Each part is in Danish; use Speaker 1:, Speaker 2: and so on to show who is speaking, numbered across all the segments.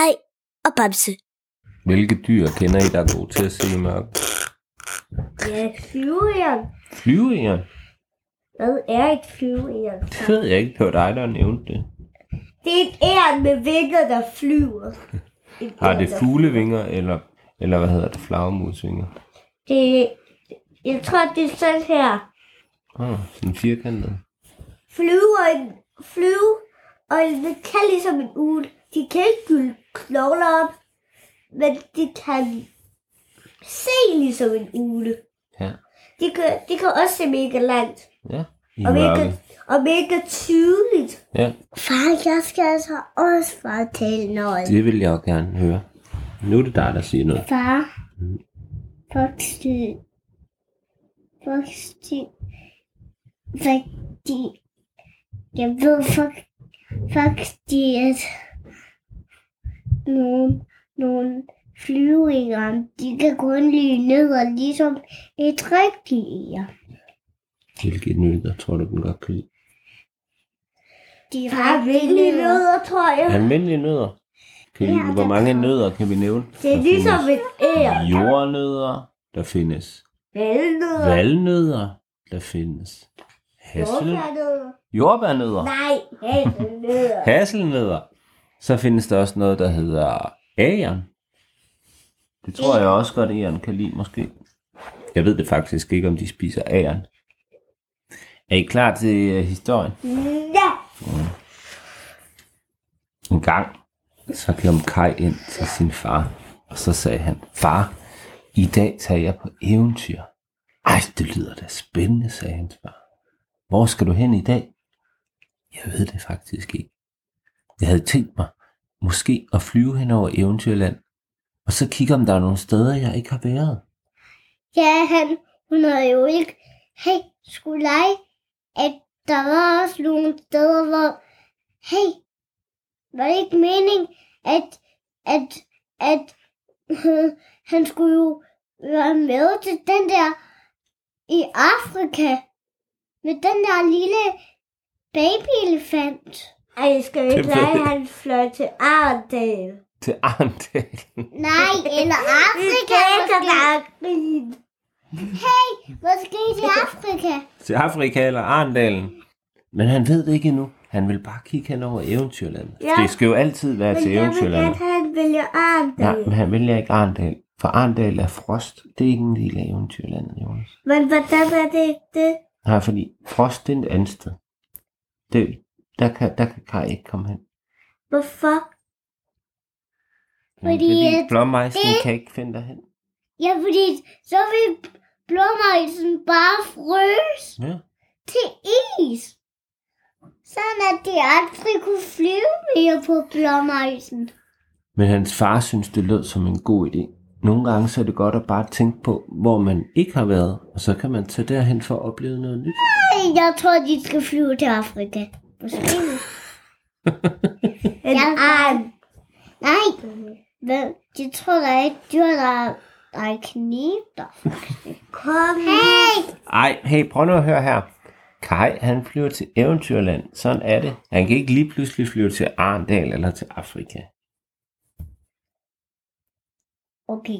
Speaker 1: Kaj og Bamse.
Speaker 2: Hvilke dyr kender I, der er gode til at se i mørke?
Speaker 3: Ja, flyveæren.
Speaker 2: Flyveæren?
Speaker 3: Hvad er et flyveæren?
Speaker 2: Det ved jeg ikke. Det var dig, der nævnte det.
Speaker 3: Det er et æren med vinger, der flyver.
Speaker 2: Har det fuglevinger, eller hvad hedder det, flagermusvinger?
Speaker 3: Jeg tror, det er sådan her.
Speaker 2: Sådan firkantet.
Speaker 3: Flyve, og det kan ligesom en ugle. De kan ikke gylde knogler op, men de kan se ligesom en ugle.
Speaker 2: Ja.
Speaker 3: De kan også se mega langt.
Speaker 2: Ja,
Speaker 3: Og mega tydeligt.
Speaker 2: Ja.
Speaker 3: Far, jeg skal altså også fortælle noget.
Speaker 2: Det vil jeg jo gerne høre. Nu er det dig, der siger noget.
Speaker 3: Far, fordi jeg ved faktisk, at nogle flyvninger, de kan kun lide ned ligesom et rigtigt ære.
Speaker 2: Hvilke nødder tror du, den godt kan lide?
Speaker 3: De har almindelige nødder, tror jeg.
Speaker 2: Almindelige nødder? Hvor mange nødder kan vi nævne?
Speaker 3: Det er ligesom et ære.
Speaker 2: Jordnødder, der findes. Valnødder, der findes. Jordbærnødder.
Speaker 3: Nej, hasselnødder.
Speaker 2: Hasselnødder. Så findes der også noget, der hedder agern. Det tror jeg også godt, agern kan lide, måske. Jeg ved det faktisk ikke, om de spiser agern. Er I klar til historien?
Speaker 3: Ja.
Speaker 2: En gang, så kom Kaj ind til sin far, og så sagde han, far, i dag tager jeg på eventyr. Ej, det lyder da spændende, sagde hans far. Hvor skal du hen i dag? Jeg ved det faktisk ikke. Jeg havde tænkt mig, måske at flyve hen over Eventyrland, og så kigge om der er nogle steder, jeg ikke har været.
Speaker 3: Ja, hun havde jo ikke skulle lege, at der var også nogle steder, hvor, var det ikke mening, at han skulle jo være med til den der i Afrika, med den der lille babyelefant. Ej, jeg skal jo ikke lege, at han fløj til Arendal.
Speaker 2: Til Arendal?
Speaker 3: Nej, eller Afrika måske. Måske til Afrika.
Speaker 2: Til Afrika eller Arendalen. Men han ved det ikke endnu. Han vil bare kigge hen over Eventyrlandet. Ja. Det skal jo altid være til Eventyrlandet.
Speaker 3: Men han vælger Arendal.
Speaker 2: Nej, men han vælger ikke Arendal. For Arendal er frost. Det er ikke en del af Eventyrlandet, Jonas.
Speaker 3: Men hvordan er det ikke det?
Speaker 2: Nej, fordi frost det er et andet sted. Der kan Kaj ikke komme hen.
Speaker 3: Hvorfor?
Speaker 2: Fordi blåmejsen kan ikke finde derhen.
Speaker 3: Ja, fordi så vil blåmejsen bare fryse til is. Sådan at de aldrig kunne flyve mere på blåmejsen.
Speaker 2: Men hans far synes, det lød som en god idé. Nogle gange så er det godt at bare tænke på, hvor man ikke har været. Og så kan man tage derhen for at opleve noget nyt.
Speaker 3: Nej, jeg tror, de skal flyve til Afrika. Måske. Nej, men de tror, der er et dyr, der er kniber. Kom.
Speaker 2: Hey, prøv nu at høre her. Kaj, han flyver til Eventyrland. Sådan er det. Han kan ikke lige pludselig flyve til Arendal eller til Afrika.
Speaker 3: Okay.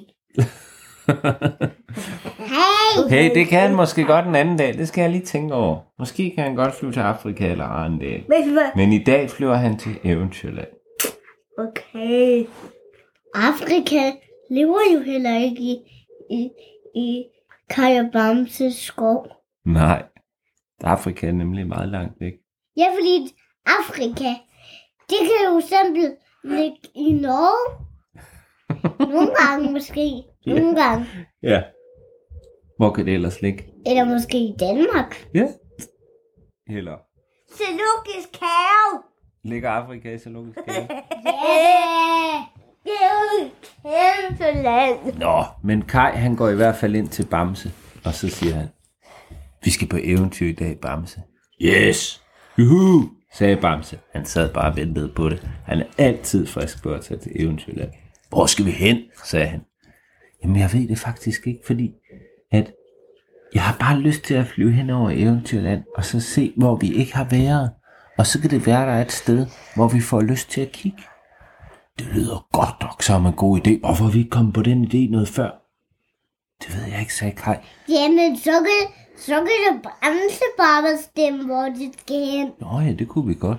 Speaker 2: Hey, det kan han måske godt en anden dag. Det skal jeg lige tænke over. Måske kan han godt flyve til Afrika eller Arendal. Men i dag flyver han til Eventyrland.
Speaker 3: Okay. Afrika lever jo heller ikke i Kaj og Bamses skov.
Speaker 2: Nej. Afrika er nemlig meget langt væk.
Speaker 3: Ja, fordi Afrika, det kan jo simpelthen ligge i Norge. Nogle gange måske. Nogle gange.
Speaker 2: Ja. Hvor kan det ellers ligge?
Speaker 3: Eller måske i Danmark.
Speaker 2: Ja. Eller
Speaker 3: Zoologisk have.
Speaker 2: Ligger Afrika i zoologisk have?
Speaker 3: Ja. Det er jo kæmpe land.
Speaker 2: Nå, men Kaj han går i hvert fald ind til Bamse. Og så siger han, vi skal på eventyr i dag, Bamse. Yes! Juhu! Sagde Bamse. Han sad bare og ventede på det. Han er altid frisk på at tage til Eventyrland. Hvor skal vi hen? Sagde han. Jamen jeg ved det faktisk ikke, fordi at jeg har bare lyst til at flyve hen over Eventyrland, og så se, hvor vi ikke har været. Og så kan det være, der er et sted, hvor vi får lyst til at kigge. Det lyder godt nok som en god idé. Hvorfor er vi ikke kommet på den idé noget før? Det ved jeg ikke, sagde Kaj.
Speaker 3: Jamen, så kan det Bamse bare bestemme, hvor det skal hen.
Speaker 2: Nå ja, det kunne vi godt.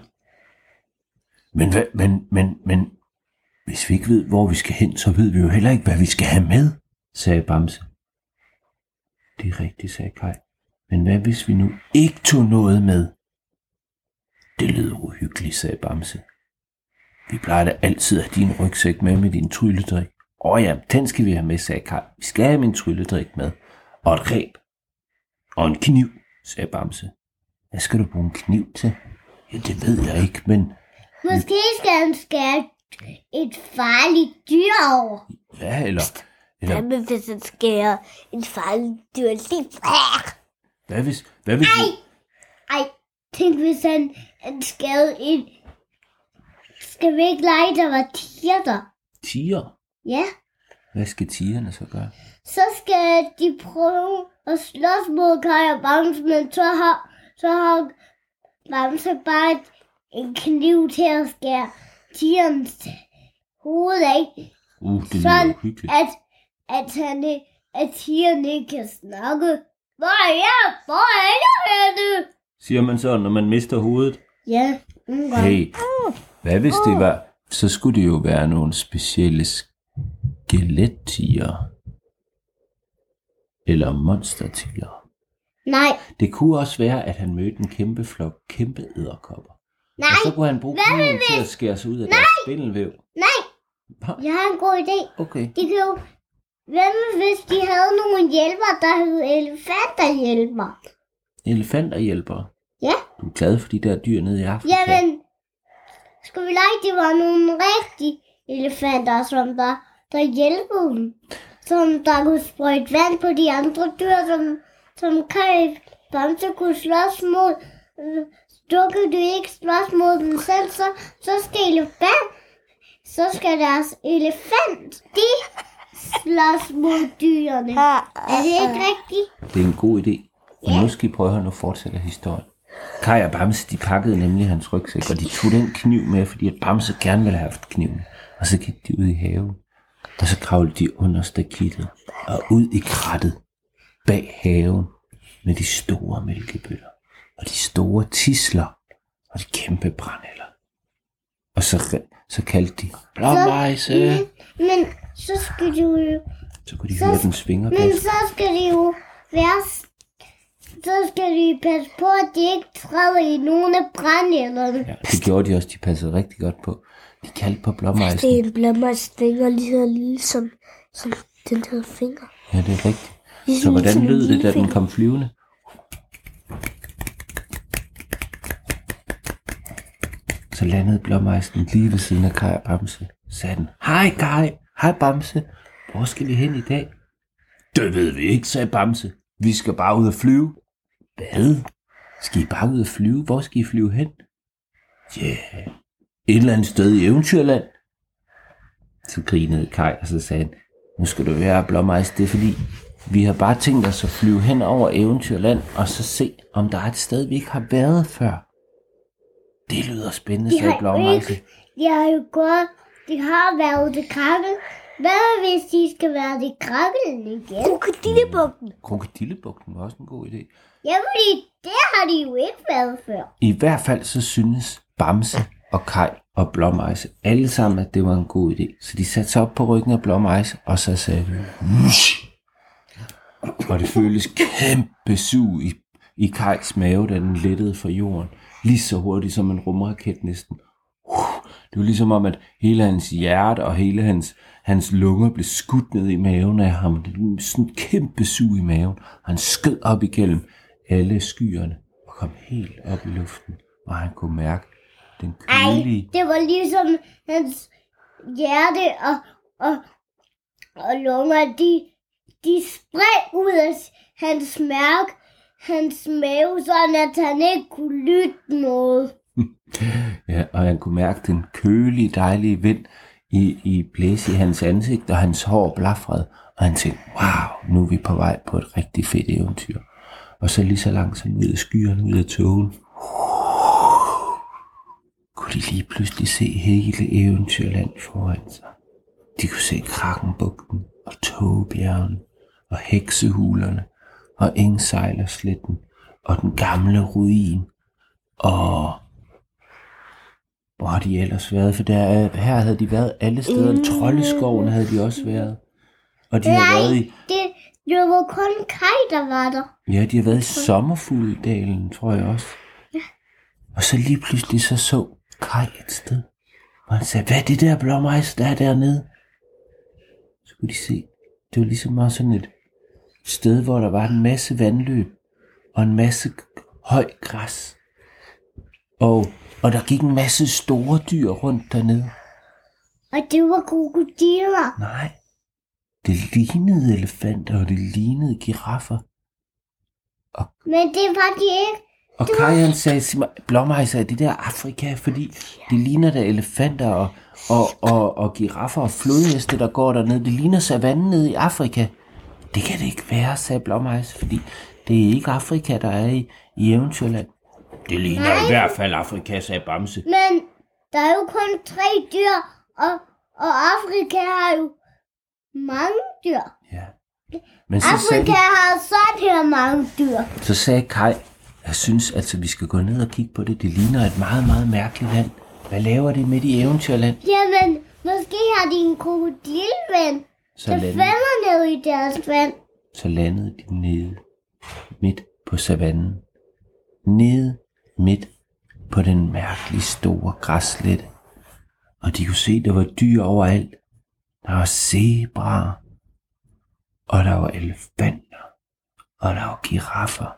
Speaker 2: Men hvis vi ikke ved, hvor vi skal hen, så ved vi jo heller ikke, hvad vi skal have med, sagde Bamse. Det er rigtigt, sagde Kaj. Men hvad hvis vi nu ikke tog noget med? Det lyder uhyggeligt, sagde Bamse. Vi plejer da altid at have din rygsæk med din trylledrik. Ja, den skal vi have med, sagde Kaj. Vi skal have min trylledrik med. Og et reb. Og en kniv, sagde Bamse. Hvad skal du bruge en kniv til? Ja, det ved jeg ikke, men...
Speaker 3: Måske skal han skære et farligt dyr over.
Speaker 2: Ja, eller...
Speaker 3: Hvad hvis han skærer et farligt dyr lige?
Speaker 2: Hvad hvis...
Speaker 3: Ej, tænk hvis han skærer en... Skal vi ikke lege, der var tiger der?
Speaker 2: Tiger?
Speaker 3: Ja.
Speaker 2: Hvad skal tigerne så gøre?
Speaker 3: Så skal de prøve at slås mod Kaj og Bamse, men så har Bamse bare en kniv til at skære tigerens hoved af.
Speaker 2: Det lyder
Speaker 3: sådan,
Speaker 2: hyggeligt.
Speaker 3: At tigerne ikke kan snakke. Hvor er jeg henne?
Speaker 2: Siger man så, når man mister hovedet?
Speaker 3: Ja.
Speaker 2: Hey, hvad hvis det var? Så skulle det jo være nogle specielle skelettiger. Eller monstertiger.
Speaker 3: Nej.
Speaker 2: Det kunne også være, at han mødte en kæmpe flok kæmpe edderkopper.
Speaker 3: Nej.
Speaker 2: Og så kunne han bruge kniven til at skære sig ud af deres spindelvæv.
Speaker 3: Nej. Jeg har en god idé.
Speaker 2: Okay.
Speaker 3: De kan jo... Hvad hvis de havde nogle hjælper, der hed elefanterhjælper?
Speaker 2: Elefanterhjælpere?
Speaker 3: Ja.
Speaker 2: Du er glad for de der dyr nede i Afrika?
Speaker 3: Jamen, skulle vi lege, det var nogle rigtige elefanter, som der hjælpede dem. Som der kunne sprøjte vand på de andre dyr, som Kaj Bamse kunne slås mod. Kan du ikke slås mod dem selv, så skal deres elefant, de slås mod dyrene. Er det ikke rigtigt?
Speaker 2: Det er en god idé. Og nu skal I prøve at fortsætte historien. Kaj og Bamse, de pakkede nemlig hans rygsæk, og de tog den kniv med, fordi at Bamse gerne ville have haft kniven. Og så gik de ud i haven, og så kravlede de under stakittet og ud i krattet bag haven med de store mælkebøtter og de store tisler og de kæmpe brændenælder. Og så kaldte de blåmejse.
Speaker 3: Men så skal du jo...
Speaker 2: Så kunne de høre den svinger.
Speaker 3: Men så skal de jo være... Så skal de passe på, at de ikke træder i nogle af brændenælderne.
Speaker 2: Ja, det gjorde de også. De passede rigtig godt på. De kaldte på blåmejsen.
Speaker 3: Det er en blåmejs finger lige så lille som den her finger.
Speaker 2: Ja, det er rigtigt. Så hvordan lød det, da den kom flyvende? Så landede blåmejsen lige ved siden af Kaj og Bamse. Sagde den, hej Kaj, hej Bamse. Hvor skal vi hen i dag? Det ved vi ikke, sagde Bamse. Vi skal bare ud og flyve. Hvad? Skal I bare ud og flyve? Hvor skal I flyve hen? Ja, et eller andet sted i Eventyrland. Så grinede Kaj, og så sagde han, nu skal du være blåmejs, det er fordi, vi har bare tænkt os at flyve hen over Eventyrland, og så se, om der er et sted, vi ikke har været før. Det lyder spændende, sagde blåmejse.
Speaker 3: De har været til Krakkel. Hvad hvis de skal være til Krakkelen igen? Krokodillebugten.
Speaker 2: Krokodillebugten var også en god idé.
Speaker 3: Ja, fordi det har de jo ikke været før.
Speaker 2: I hvert fald så synes Bamse og Kaj og blåmejse alle sammen, at det var en god idé. Så de satte sig op på ryggen af blåmejse, og så sagde de, wush! Og det føltes kæmpe sug i Kajs mave, da den lettede fra jorden. Lige så hurtigt som en rumraket næsten. Det var ligesom om, at hele hans hjerte og hele hans lunger blev skudt ned i maven af ham. Det var sådan en kæmpe sug i maven. Han skød op igennem alle skyerne og kom helt op i luften. Og han kunne mærke den kølige...
Speaker 3: det var ligesom hans hjerte og lunger, de spred ud af hans mave, sådan at han ikke kunne lytte noget.
Speaker 2: Ja, og han kunne mærke den kølige, dejlige vind i blæse i hans ansigt, og hans hår blafrede. Og han tænkte, wow, nu er vi på vej på et rigtig fedt eventyr. Og så lige så langsomt ud af skyerne, ud af tågen, kunne de lige pludselig se hele Eventyrland foran sig. De kunne se Krakenbugten og Tågebjergene og Heksehulerne og Engsejlersletten og den gamle ruin. Og hvor har de ellers været? For her havde de været alle steder. Troldeskoven havde de også været. Og de har været i...
Speaker 3: Det var kun Kaj, der var der.
Speaker 2: Ja, de har været i Sommerfugledalen, tror jeg også.
Speaker 3: Ja.
Speaker 2: Og så lige pludselig så Kaj et sted. Og han sagde, hvad er det der blåmejs, der er dernede? Så kunne de se, det var ligesom også sådan et sted, hvor der var en masse vandløb og en masse høj græs. Og der gik en masse store dyr rundt dernede.
Speaker 3: Og det var krokodiller.
Speaker 2: Nej, det lignede elefanter, og det lignede giraffer.
Speaker 3: Men det var de ikke.
Speaker 2: Og Kajan sagde, Blåmejs sagde, det der Afrika, fordi det ligner der elefanter og giraffer og flodheste, der går dernede. Det ligner savannen nede i Afrika. Det kan det ikke være, sagde Blåmejs, fordi det er ikke Afrika, der er i Eventyrland. Det ligner i hvert fald Afrika, sagde Bamse.
Speaker 3: Men der er jo kun 3 dyr, og Afrika har jo mange dyr.
Speaker 2: Ja. Men så
Speaker 3: Afrika har sådan her mange dyr.
Speaker 2: Så sagde Kaj, jeg synes altså, vi skal gå ned og kigge på det. Det ligner et meget, meget mærkeligt land. Hvad laver det midt i Eventyrland?
Speaker 3: Jamen, måske har de en krokodilven, der falder ned i deres vand.
Speaker 2: Så landede de nede midt på savannen. Nede midt på den mærkelige store græsslette. Og de kunne se, der var dyr overalt. Der var zebraer, og der var elefanter, og der var giraffer.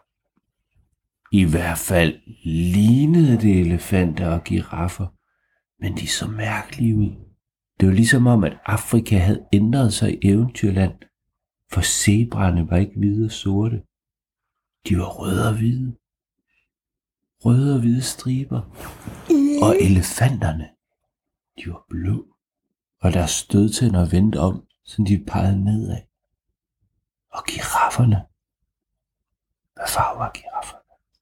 Speaker 2: I hvert fald lignede det elefanter og giraffer, men de så mærkelige ud. Det var ligesom om, at Afrika havde ændret sig i Eventyrland, for zebraerne var ikke hvide og sorte. De var røde og hvide. Røde og hvide striber. Og elefanterne, de var blå. Og deres stødtænder vendte om, så de pegede nedad. Og girafferne. Hvad farve var girafferne?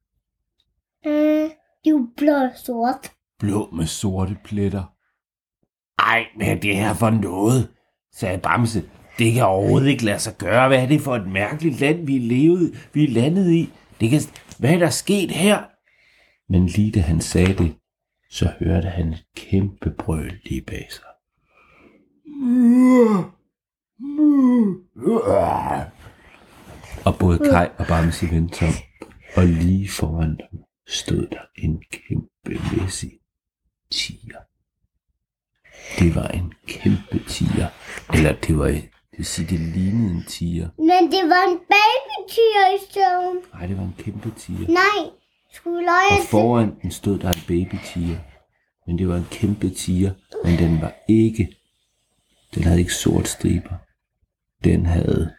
Speaker 3: De var blå og sort.
Speaker 2: Blå med sorte pletter. Ej, hvad er det her for noget? Sagde Bamse. Det kan overhovedet ikke lade sig gøre. Hvad er det for et mærkeligt land, vi er landet i? Hvad er der sket her? Men lige da han sagde det, så hørte han et kæmpe brøl lige bag sig. Og både Kaj og Bamse vendte om, og lige foran dem stod der en kæmpe mæssig tiger. Det var en kæmpe tiger, eller det lignede en tiger.
Speaker 3: Men det var en baby-tiger i stedet.
Speaker 2: Nej, det var en kæmpe tiger.
Speaker 3: Nej,
Speaker 2: og foran den stod der en baby-tiger. Men det var en kæmpe tiger, men den havde ikke sort striber. Den havde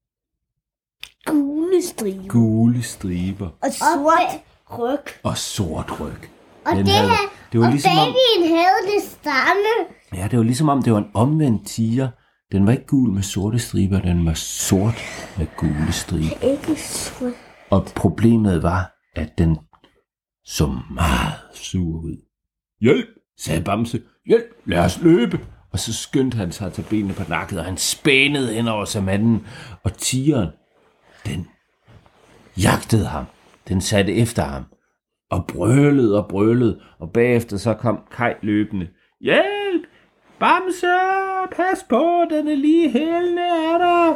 Speaker 2: gule striber.
Speaker 3: Og sort ryg.
Speaker 2: Og sort ryg.
Speaker 3: Og det var ligesom babyen havde det samme.
Speaker 2: Ja, det var ligesom om, det var en omvendt tiger. Den var ikke gul med sorte striber, den var sort med gule striber.
Speaker 3: Ikke sort.
Speaker 2: Og problemet var, at den så meget sur ud. Hjælp, sagde Bamse. Hjælp, lad os løbe. Og så skyndte han sig at tage benene på nakket, og han spænede hen over savannen. Og tigeren, den jagtede ham. Den satte efter ham. Og brølede. Og bagefter så kom Kaj løbende. Hjælp! Bamse! Pas på, den er lige hælende af dig!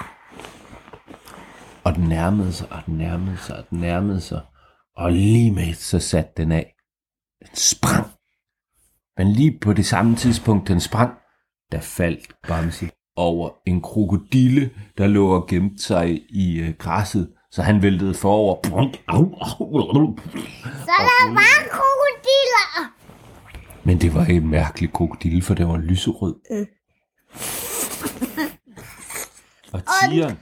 Speaker 2: Og den nærmede sig. Og lige med så satte den af. Den sprang. Men lige på det samme tidspunkt, den sprang, der faldt Bamse over en krokodille, der lå og gemte sig i græsset. Så han væltede forover.
Speaker 3: Så der var krokodiller!
Speaker 2: Men det var en mærkelig krokodille, for det var lyserød. Og tigeren...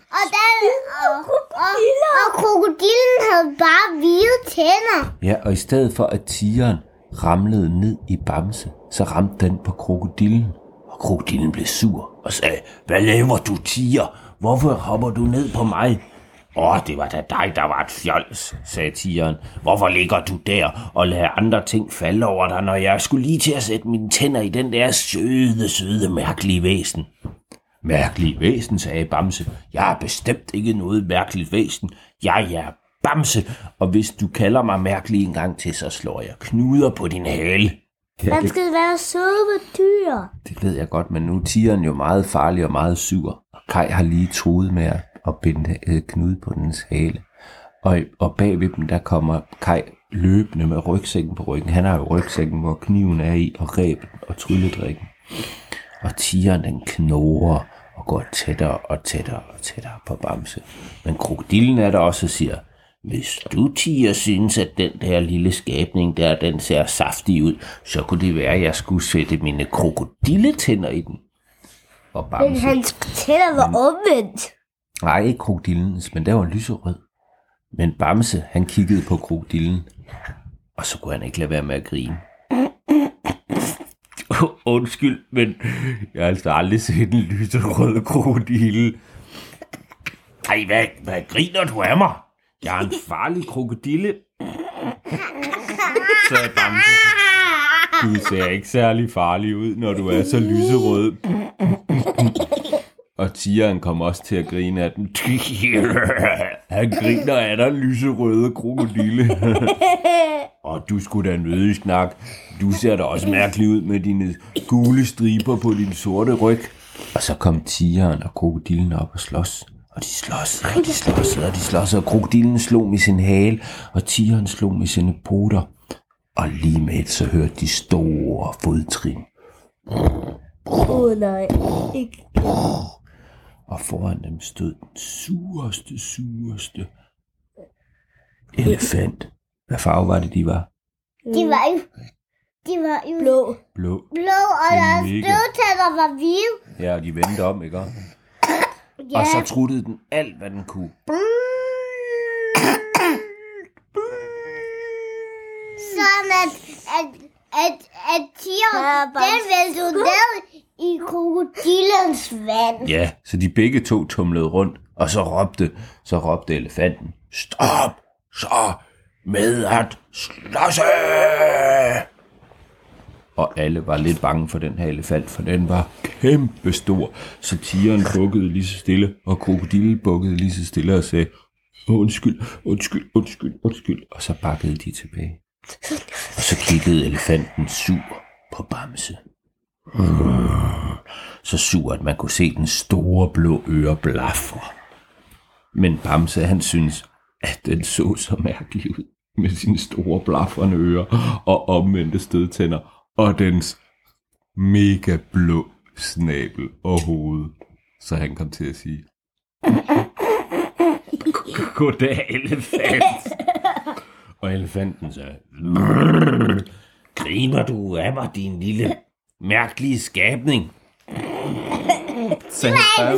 Speaker 3: Og krokodillen havde bare hvide tænder.
Speaker 2: Ja, og i stedet for at tigeren ramlede ned i Bamse, så ramte den på krokodillen. Og krokodillen blev sur og sagde, hvad laver du, tiger? Hvorfor hopper du ned på mig? Det var da dig, der var et fjols, sagde tigeren. Hvorfor ligger du der og lader andre ting falde over dig, når jeg skulle lige til at sætte mine tænder i den der søde, mærkelige væsen? Mærkelige væsen, sagde Bamse. Jeg er bestemt ikke noget mærkeligt væsen. Jeg er Bamse, og hvis du kalder mig mærkelig en gang til, så slår jeg knuder på din hale.
Speaker 3: Man skal være søde med dyr.
Speaker 2: Det ved jeg godt, men nu er tigeren jo meget farlig og meget sur. Og Kaj har lige truet med at binde knude på dens hale. Og bagved dem, der kommer Kaj løbende med rygsækken på ryggen. Han har jo rygsækken, hvor kniven er i, og rebet og trylledrikken. Og tigeren, den knurrer og går tættere og tættere på Bamse. Men krokodillen er der også og siger, hvis du, tiger, synes, at den der lille skabning der, den ser saftig ud, så kunne det være, at jeg skulle sætte mine krokodilletænder i den. Og Bamse,
Speaker 3: men hans tænder var omvendt.
Speaker 2: Nej, ikke krokodillens, men der var lyserød. Men Bamse, han kiggede på krokodillen, og så kunne han ikke lade være med at grine. Undskyld, men jeg har altså aldrig set en lyserød krokodille. Ej, hvad griner du af mig? Jeg er en farlig krokodille, sagde Bamse. Du ser ikke særlig farlig ud, når du er så lyserød. Og tigeren kom også til at grine af den. Han griner af dig, lyserøde krokodille. Og du skulle da nødig snak. Du ser da også mærkelig ud med dine gule striber på din sorte ryg. Og så kom tigeren og krokodillen op og slås. Og de slås, og krokodillen slog med sin hale, og tigeren slog med sine poter. Og lige med så hørte de store fodtrin.
Speaker 3: Nej, ikke.
Speaker 2: Og foran dem stod den sureste elefant. Hvad farve var det, de var?
Speaker 3: De var jo blå, og deres støvtænder var hvide.
Speaker 2: Ja, og de vendte om, ikke? Ja. Og så truttede den alt, hvad den kunne.
Speaker 3: Sådan at tigeren, den væltede ned i krokodillens vand.
Speaker 2: Ja, så de begge to tumlede rundt, og så råbte elefanten, stop så med at slåsse! Og alle var lidt bange for den her elefant, for den var kæmpestor. Så tigeren bukkede lige så stille, og krokodillen bukkede lige så stille og sagde, undskyld. Og så bakkede de tilbage. Og så kiggede elefanten sur på Bamse. Så sur, at man kunne se den store blå øre blafre. Men Bamse, han synes, at den så mærkelig ud med sine store blafrende ører og omvendte stødtænder. Og dens mega blå snabel og hoved. Så han kom til at sige, goddag, elefant. Og elefanten sagde, griner du af mig, din lille mærkelige skabning?
Speaker 3: Det er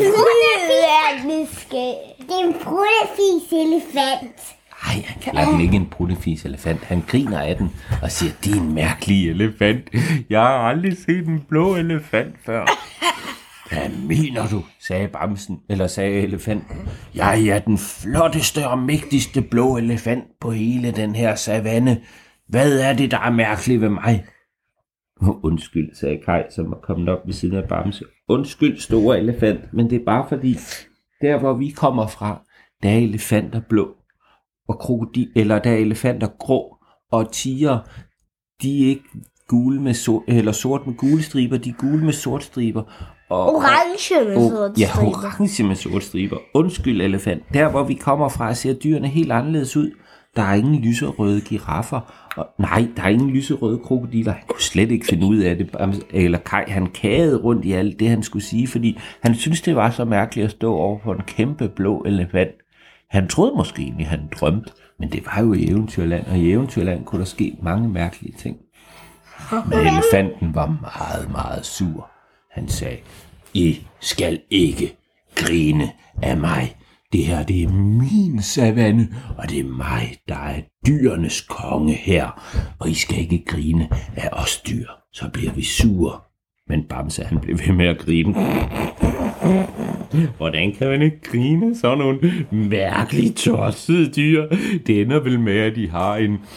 Speaker 3: en pruttefis elefant.
Speaker 2: Ej, han kalder den ikke en pruttefis elefant. Han griner af den og siger, det er en mærkelig elefant. Jeg har aldrig set en blå elefant før. Hvad mener du, sagde elefanten. Jeg er den flotteste og mægtigste blå elefant på hele den her savanne. Hvad er det, der er mærkeligt ved mig? Undskyld, sagde Kaj, som var kommet op ved siden af Bamse. Undskyld, store elefant, men det er bare fordi, der hvor vi kommer fra, der er elefanter blå, og der er elefanter grå, og tiger, de er ikke gule med sort med gule striber, de er gule med sort striber. Og
Speaker 3: orange med sort striber.
Speaker 2: Ja, orange med sort striber. Undskyld, elefant. Der hvor vi kommer fra, ser dyrene helt anderledes ud. Der er ingen lyserøde giraffer. Og nej, der er ingen lyserøde krokodiller. Han kunne slet ikke finde ud af det. Eller Kaj, han kagede rundt i alt det, han skulle sige, fordi han syntes, det var så mærkeligt at stå over for en kæmpe blå elefant. Han troede måske egentlig, han drømte, men det var jo i Eventyrland, og i Eventyrland kunne der ske mange mærkelige ting. Men elefanten var meget, meget sur. Han sagde, I skal ikke grine af mig. Det her, det er min savanne, og det er mig, der er dyrenes konge her. Og I skal ikke grine af os dyr, så bliver vi sure. Men Bamse, han blev ved med at grine. Hvordan kan man ikke grine sådan nogle mærkeligt tossede dyr? Det ender vel med, at de har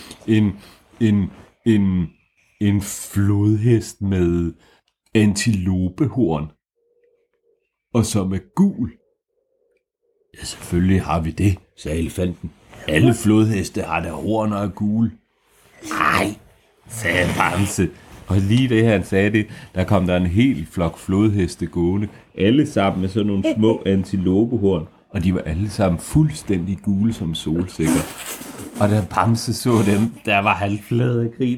Speaker 2: en flodhest med antilopehorn, og som er gul. Ja, selvfølgelig har vi det, sagde elefanten. Alle flodheste har der horn og er gule. Ej, sagde Bamse. Og lige det han sagde det, der kom der en hel flok flodheste gående, alle sammen med sådan nogle små antilopehorn, og de var alle sammen fuldstændig gule som solsikker. Og da Bamse så dem, der var han flad af grin.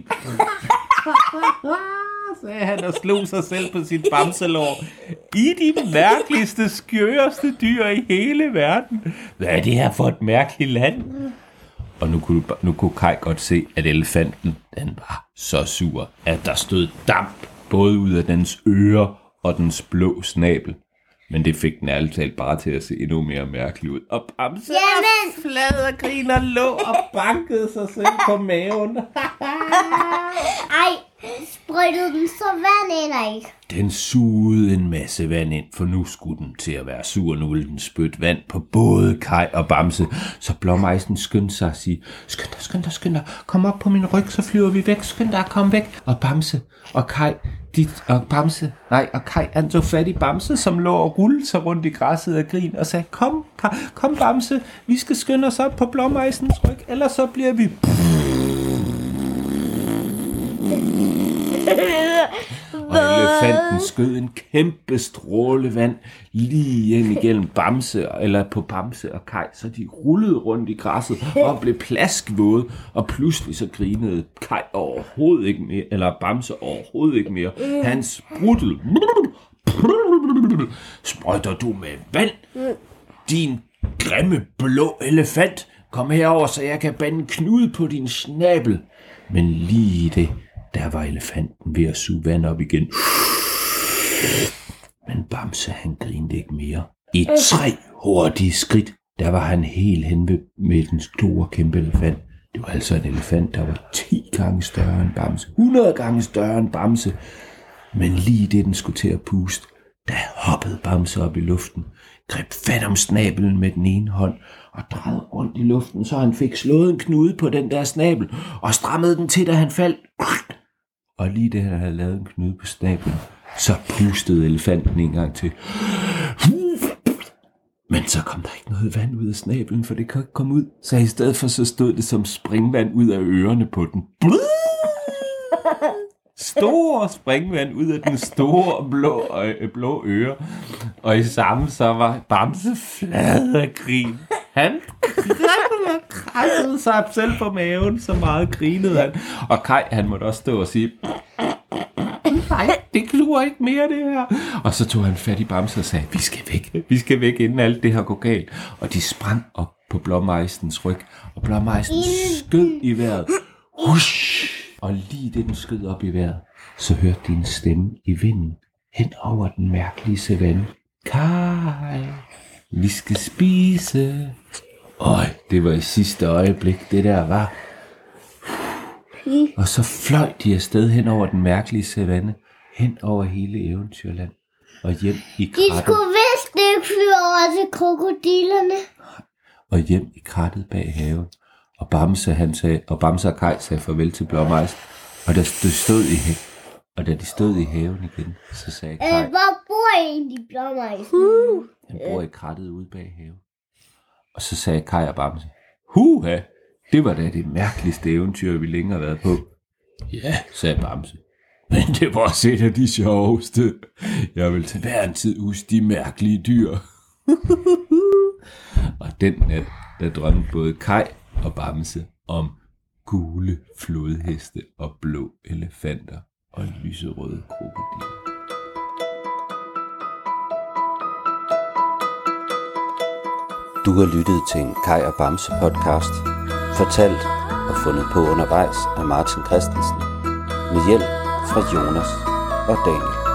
Speaker 2: Sagde han og slog sig selv på sit bamselår. I de mærkeligste, skøreste dyr i hele verden. Hvad er det her for et mærkeligt land? Og nu kunne Kaj godt se, at elefanten, den var så sur, at der stod damp både ud af dens ører og dens blå snabel. Men det fik den ærligt talt bare til at se endnu mere mærkeligt ud. Og Bamse flad og griner lå og bankede sig selv på maven.
Speaker 3: Ej, sprøjtede den så vand ind, ikke?
Speaker 2: Den sugede en masse vand ind, for nu skulle den til at være sur. Nu ville den spytte vand på både Kaj og Bamse. Så Blåmejsen skyndte sig at sige, skynd dig, kom op på min ryg, så flyver vi væk. Skynd dig, kom væk. Og Bamse og Kaj, og Kaj, han tog fat i Bamse, som lå og rullede sig rundt i græsset af grin, og sagde, kom Bamse, vi skal skynde os op på Blåmejsens ryg, ellers så bliver vi... Og elefanten skød en kæmpe stråle vand lige ind igennem på Bamse og Kaj, så de rullede rundt i græsset og blev plaskvåde, og pludselig så grinede Kaj overhovedet ikke mere, eller Bamse overhovedet ikke mere. Han spruttede. Sprøjter du med vand, din grimme blå elefant? Kom herover, så jeg kan bande en knude på din snabel. Men lige det, der var elefanten ved at suge vand op igen. Men Bamse, han grinede ikke mere. I 3 hurtige skridt, der var han helt hen med den store kæmpe elefant. Det var altså en elefant, der var 10 gange større end Bamse. 100 gange større end Bamse. Men lige det, den skulle til at puste, der hoppede Bamse op i luften, greb fat om snabelen med den ene hånd og drejede rundt i luften, så han fik slået en knude på den der snabel og strammede den til, da han faldt. Og lige det, han havde lavet en knude på snablen, så pustede elefanten en gang til. Men så kom der ikke noget vand ud af snablen, for det kunne ikke komme ud. Så i stedet for, så stod det som springvand ud af ørerne på den. Stor springvand ud af den store blå øre. Og i samme så var Bamse flad af grin. Han krassede sig selv på maven, så meget grinede han. Og Kaj, han måtte også stå og sige, nej, det kluer ikke mere det her. Og så tog han fat i Bamse og sagde, vi skal væk, inden alt det her går galt. Og de sprang op på Blåmejsens ryg, og Blåmejsen skød i vejret. Hush! Og lige det, den skød op i vejret, så hørte de en stemme i vinden hen over den mærkelige savanne. Kaj, vi skal spise. Det var i sidste øjeblik, det der var. Og så fløj de afsted hen over den mærkelige savanne, hen over hele Eventyrland og hjem i krattet.
Speaker 3: De skulle vist ikke flyve over til krokodillerne.
Speaker 2: Og hjem i krattet bag haven. Og Bamse og Kaj sagde farvel til Blåmejsen. Og da de stod i haven igen, så sagde Kaj,
Speaker 3: hvor bor egentlig Blåmejsen?
Speaker 2: Han bor i krattet ude bag haven. Og så sagde Kaj og Bamse, det var da det mærkeligste eventyr, vi længe har været på. Ja, sagde Bamse. Men det var også et af de sjoveste. Jeg vil til hver en tid huske de mærkelige dyr. Og den nat, der drømte både Kaj og Bamse om gule flodheste og blå elefanter og lyserøde krokodiller.
Speaker 1: Du har lyttet til en Kaj og Bamse podcast, fortalt og fundet på undervejs af Martin Christensen, med hjælp fra Jonas og Daniel.